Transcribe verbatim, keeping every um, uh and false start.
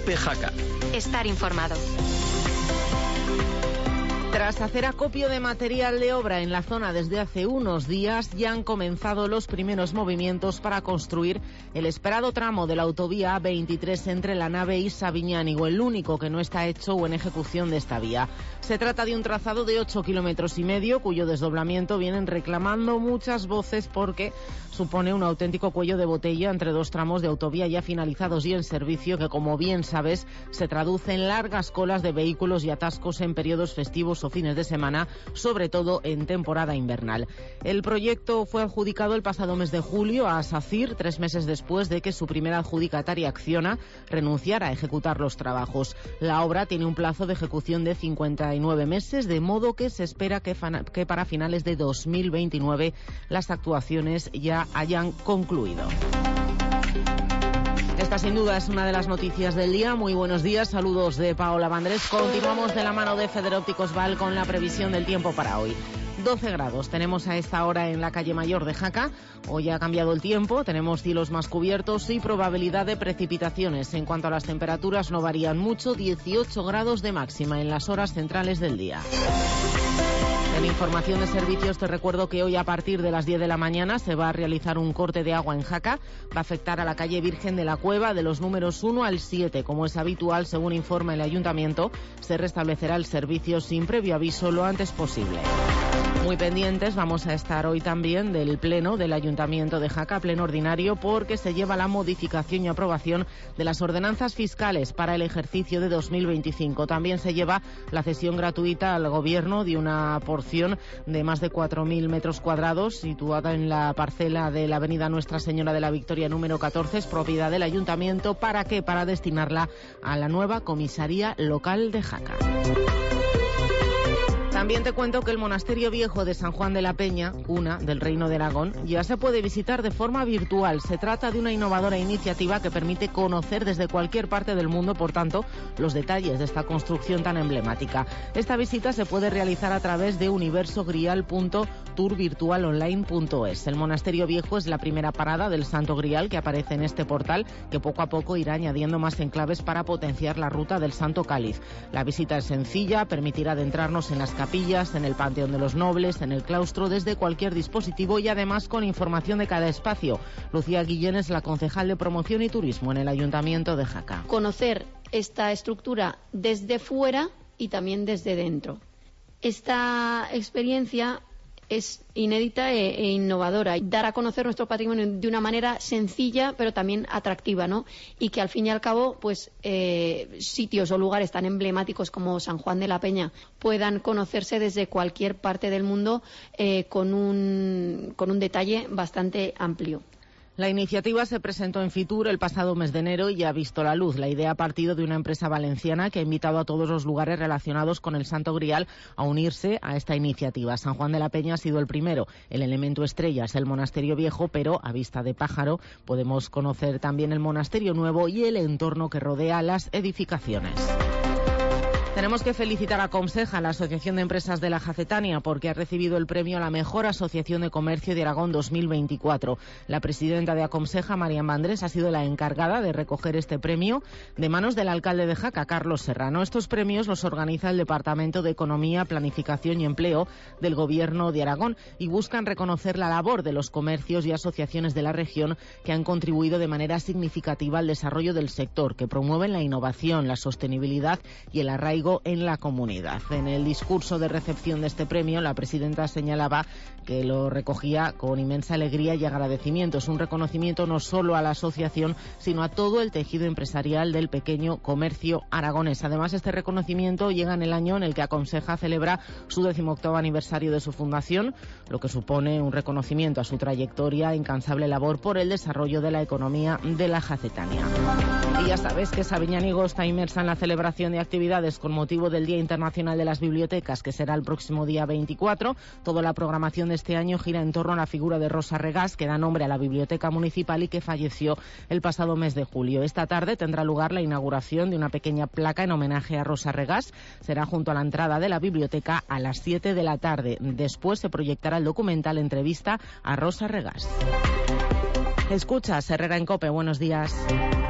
COPE Jaca. Estar informado. Tras hacer acopio de material de obra en la zona desde hace unos días, ya han comenzado los primeros movimientos para construir el esperado tramo de la autovía A veintitrés entre La Nave y Sabiñánigo, el único que no está hecho o en ejecución de esta vía. Se trata de un trazado de ocho kilómetros y medio, cuyo desdoblamiento vienen reclamando muchas voces porque supone un auténtico cuello de botella entre dos tramos de autovía ya finalizados y en servicio que, como bien sabes, se traduce en largas colas de vehículos y atascos en periodos festivos o fines de semana, sobre todo en temporada invernal. El proyecto fue adjudicado el pasado mes de julio a SACIR, tres meses después de que su primera adjudicataria, Acciona, renunciara a ejecutar los trabajos. La obra tiene un plazo de ejecución de cincuenta y nueve meses, de modo que se espera que, que para finales de dos mil veintinueve las actuaciones ya hayan concluido. Esta sin duda es una de las noticias del día. Muy buenos días, saludos de Paola Vandrés. Continuamos de la mano de Federópticos Val con la previsión del tiempo para hoy. doce grados tenemos a esta hora en la calle Mayor de Jaca. Hoy ha cambiado el tiempo, tenemos cielos más cubiertos y probabilidad de precipitaciones. En cuanto a las temperaturas, no varían mucho, dieciocho grados de máxima en las horas centrales del día. En información de servicios te recuerdo que hoy a partir de las diez de la mañana se va a realizar un corte de agua en Jaca. Va a afectar a la calle Virgen de la Cueva de los números uno al siete. Como es habitual, según informa el ayuntamiento, se restablecerá el servicio sin previo aviso lo antes posible. Muy pendientes vamos a estar hoy también del pleno del Ayuntamiento de Jaca, pleno ordinario, porque se lleva la modificación y aprobación de las ordenanzas fiscales para el ejercicio de dos mil veinticinco. También se lleva la cesión gratuita al Gobierno de una porción de más de cuatro mil metros cuadrados situada en la parcela de la avenida Nuestra Señora de la Victoria número catorce, es propiedad del Ayuntamiento. ¿Para qué? Para destinarla a la nueva comisaría local de Jaca. También te cuento que el Monasterio Viejo de San Juan de la Peña, cuna del Reino de Aragón, ya se puede visitar de forma virtual. Se trata de una innovadora iniciativa que permite conocer desde cualquier parte del mundo, por tanto, los detalles de esta construcción tan emblemática. Esta visita se puede realizar a través de universo grial punto tour virtual online punto es. El Monasterio Viejo es la primera parada del Santo Grial que aparece en este portal, que poco a poco irá añadiendo más enclaves para potenciar la ruta del Santo Cáliz. La visita es sencilla, permitirá adentrarnos en las capillas, en el Panteón de los Nobles, en el claustro, desde cualquier dispositivo y además con información de cada espacio. Lucía Guillén es la concejal de Promoción y Turismo en el Ayuntamiento de Jaca. Conocer esta estructura desde fuera y también desde dentro. Esta experiencia es inédita e, e innovadora. Dar a conocer nuestro patrimonio de una manera sencilla, pero también atractiva, ¿no? Y que al fin y al cabo, pues eh, sitios o lugares tan emblemáticos como San Juan de la Peña puedan conocerse desde cualquier parte del mundo eh, con un, con un detalle bastante amplio. La iniciativa se presentó en Fitur el pasado mes de enero y ya ha visto la luz. La idea ha partido de una empresa valenciana que ha invitado a todos los lugares relacionados con el Santo Grial a unirse a esta iniciativa. San Juan de la Peña ha sido el primero. El elemento estrella es el Monasterio Viejo, pero a vista de pájaro podemos conocer también el Monasterio Nuevo y el entorno que rodea las edificaciones. Tenemos que felicitar a Comseja, la Asociación de Empresas de la Jacetania, porque ha recibido el premio a la mejor asociación de comercio de Aragón dos mil veinticuatro. La presidenta de Acomseja, María Vandrés, ha sido la encargada de recoger este premio de manos del alcalde de Jaca, Carlos Serrano. Estos premios los organiza el Departamento de Economía, Planificación y Empleo del Gobierno de Aragón y buscan reconocer la labor de los comercios y asociaciones de la región que han contribuido de manera significativa al desarrollo del sector, que promueven la innovación, la sostenibilidad y el arraigo en la comunidad. En el discurso de recepción de este premio, la presidenta señalaba que lo recogía con inmensa alegría y agradecimiento. Es un reconocimiento no solo a la asociación, sino a todo el tejido empresarial del pequeño comercio aragonés. Además, este reconocimiento llega en el año en el que Acomseja celebra su decimoctavo aniversario de su fundación, lo que supone un reconocimiento a su trayectoria e incansable labor por el desarrollo de la economía de la Jacetania. Y ya sabes que Sabiñánigo está inmersa en la celebración de actividades con motivo del Día Internacional de las Bibliotecas, que será el próximo día veinticuatro. Toda la programación de este año gira en torno a la figura de Rosa Regás, que da nombre a la Biblioteca Municipal y que falleció el pasado mes de julio. Esta tarde tendrá lugar la inauguración de una pequeña placa en homenaje a Rosa Regás. Será junto a la entrada de la biblioteca a las siete de la tarde. Después se proyectará el documental Entrevista a Rosa Regás. Escuchas Herrera en COPE. Buenos días.